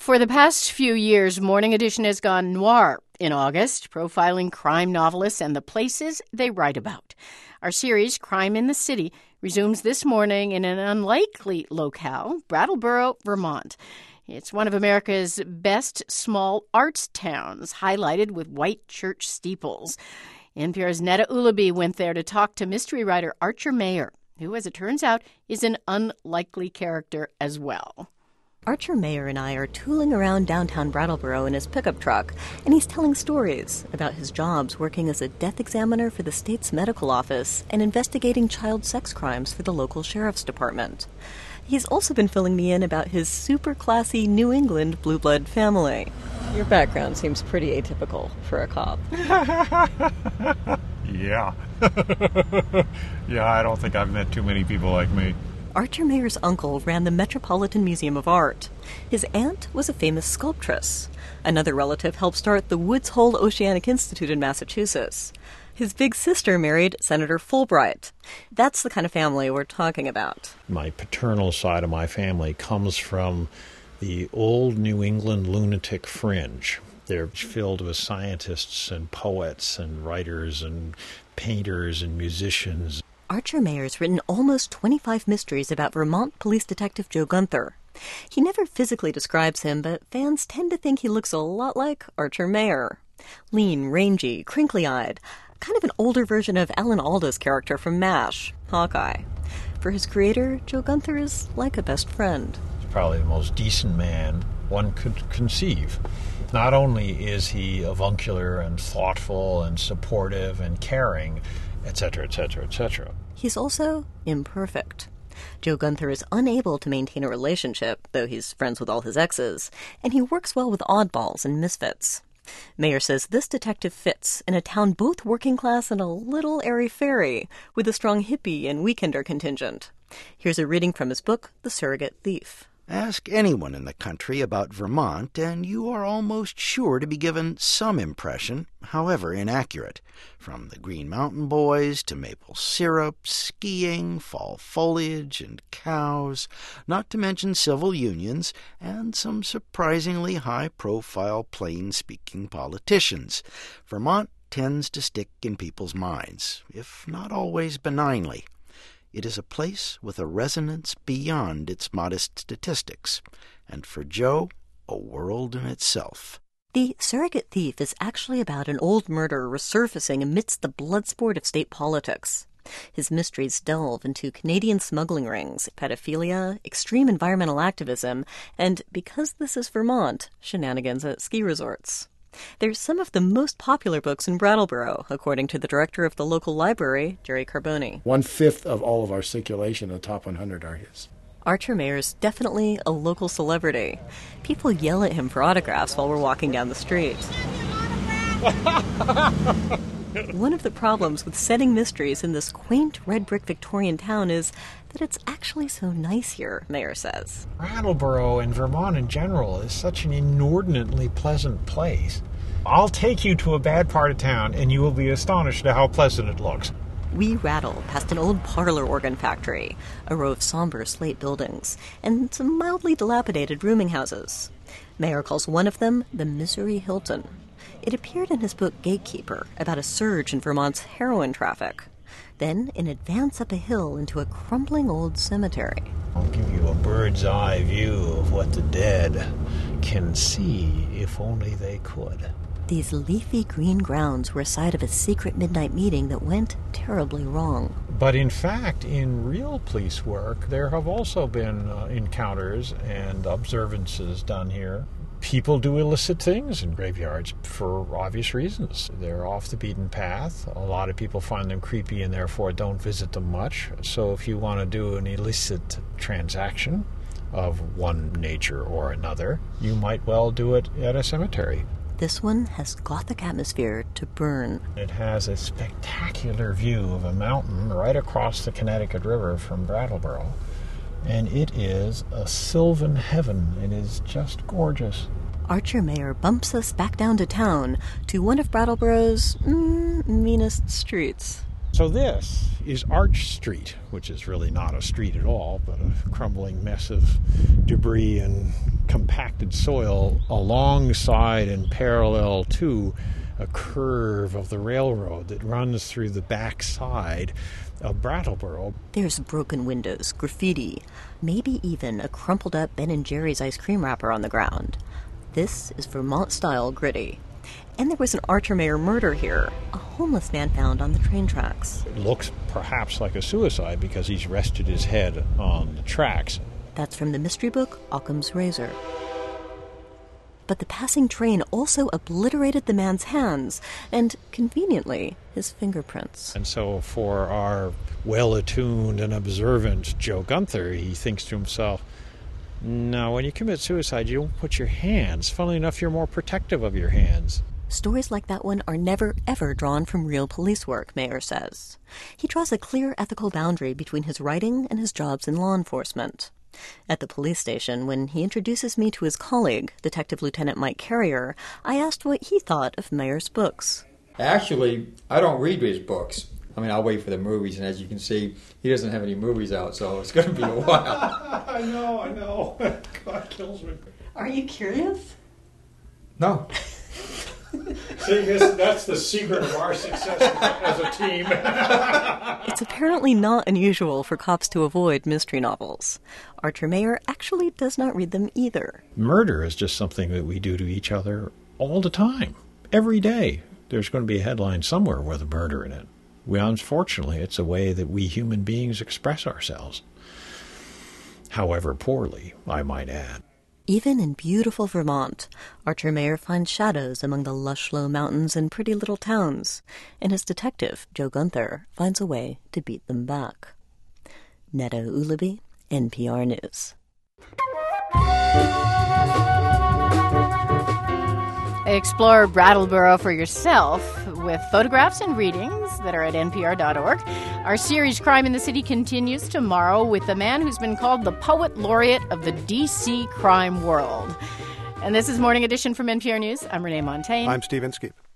For the past few years, Morning Edition has gone noir in August, profiling crime novelists and the places they write about. Our series, Crime in the City, resumes this morning in an unlikely locale, Brattleboro, Vermont. It's one of America's best small arts towns, highlighted with white church steeples. NPR's Netta Ulaby went there to talk to mystery writer Archer Mayer, who, as it turns out, is an unlikely character as well. Archer Mayer and I are tooling around downtown Brattleboro in his pickup truck, and he's telling stories about his jobs working as a death examiner for the state's medical office and investigating child sex crimes for the local sheriff's department. He's also been filling me in about his super classy New England blue blood family. Your background seems pretty atypical for a cop. Yeah. Yeah, I don't think I've met too many people like me. Archer Mayer's uncle ran the Metropolitan Museum of Art. His aunt was a famous sculptress. Another relative helped start the Woods Hole Oceanic Institute in Massachusetts. His big sister married Senator Fulbright. That's the kind of family we're talking about. My paternal side of my family comes from the old New England lunatic fringe. They're filled with scientists and poets and writers and painters and musicians. Archer Mayer's written almost 25 mysteries about Vermont police detective Joe Gunther. He never physically describes him, but fans tend to think he looks a lot like Archer Mayer. Lean, rangy, crinkly-eyed, kind of an older version of Alan Alda's character from MASH, Hawkeye. For his creator, Joe Gunther is like a best friend. He's probably the most decent man one could conceive. Not only is he avuncular and thoughtful and supportive and caring, etc., etc., etc. He's also imperfect. Joe Gunther is unable to maintain a relationship, though he's friends with all his exes, and he works well with oddballs and misfits. Mayer says this detective fits in a town both working class and a little airy-fairy, with a strong hippie and weekender contingent. Here's a reading from his book, The Surrogate Thief. Ask anyone in the country about Vermont, and you are almost sure to be given some impression, however inaccurate, from the Green Mountain Boys to maple syrup, skiing, fall foliage, and cows, not to mention civil unions and some surprisingly high-profile plain-speaking politicians. Vermont tends to stick in people's minds, if not always benignly. It is a place with a resonance beyond its modest statistics, and for Joe, a world in itself. The Surrogate Thief is actually about an old murder resurfacing amidst the bloodsport of state politics. His mysteries delve into Canadian smuggling rings, pedophilia, extreme environmental activism, and, because this is Vermont, shenanigans at ski resorts. They're some of the most popular books in Brattleboro, according to the director of the local library, Jerry Carboni. 1/5 of all of our circulation, the top 100 are his. Archer Mayer's definitely a local celebrity. People yell at him for autographs while we're walking down the street. One of the problems with setting mysteries in this quaint red brick Victorian town is that it's actually so nice here, Mayer says. Brattleboro and Vermont in general is such an inordinately pleasant place. I'll take you to a bad part of town, and you will be astonished at how pleasant it looks. We rattle past an old parlor organ factory, a row of somber slate buildings, and some mildly dilapidated rooming houses. Mayer calls one of them the Misery Hilton. It appeared in his book Gatekeeper, about a surge in Vermont's heroin traffic. Then an advance up a hill into a crumbling old cemetery. I'll give you a bird's eye view of what the dead can see if only they could. These leafy green grounds were a site of a secret midnight meeting that went terribly wrong. But in fact, in real police work, there have also been encounters and observances done here. People do illicit things in graveyards for obvious reasons. They're off the beaten path. A lot of people find them creepy and therefore don't visit them much. So if you want to do an illicit transaction of one nature or another, you might well do it at a cemetery. This one has Gothic atmosphere to burn. It has a spectacular view of a mountain right across the Connecticut River from Brattleboro. And it is a sylvan heaven. It is just gorgeous. Archer Mayer bumps us back down to town, to one of Brattleboro's meanest streets. So this is Arch Street, which is really not a street at all, but a crumbling mess of debris and compacted soil alongside and parallel to a curve of the railroad that runs through the backside of Brattleboro. There's broken windows, graffiti, maybe even a crumpled up Ben & Jerry's ice cream wrapper on the ground. This is Vermont-style gritty. And there was an Archer Mayer murder here, a homeless man found on the train tracks. It looks perhaps like a suicide because he's rested his head on the tracks. That's from the mystery book Occam's Razor. But the passing train also obliterated the man's hands and, conveniently, his fingerprints. And so for our well-attuned and observant Joe Gunther, he thinks to himself, no, when you commit suicide, you don't put your hands. Funnily enough, you're more protective of your hands. Stories like that one are never, ever drawn from real police work, Mayer says. He draws a clear ethical boundary between his writing and his jobs in law enforcement. At the police station, when he introduces me to his colleague, Detective Lieutenant Mike Carrier, I asked what he thought of Mayer's books. Actually, I don't read his books. I mean, I'll wait for the movies, and as you can see, he doesn't have any movies out, so it's going to be a while. I know. God kills me. Are you curious? No. See, that's the secret of our success as a team. It's apparently not unusual for cops to avoid mystery novels. Archer Mayer actually does not read them either. Murder is just something that we do to each other all the time. Every day, there's going to be a headline somewhere with a murder in it. Unfortunately, it's a way that we human beings express ourselves. However poorly, I might add. Even in beautiful Vermont, Archer Mayer finds shadows among the lush low mountains and pretty little towns, and his detective, Joe Gunther, finds a way to beat them back. Netta Ulaby, NPR News. Explore Brattleboro for yourself with photographs and readings that are at npr.org. Our series Crime in the City continues tomorrow with the man who's been called the Poet Laureate of the D.C. crime world. And this is Morning Edition from NPR News. I'm Renee Montagne. I'm Steve Inskeep.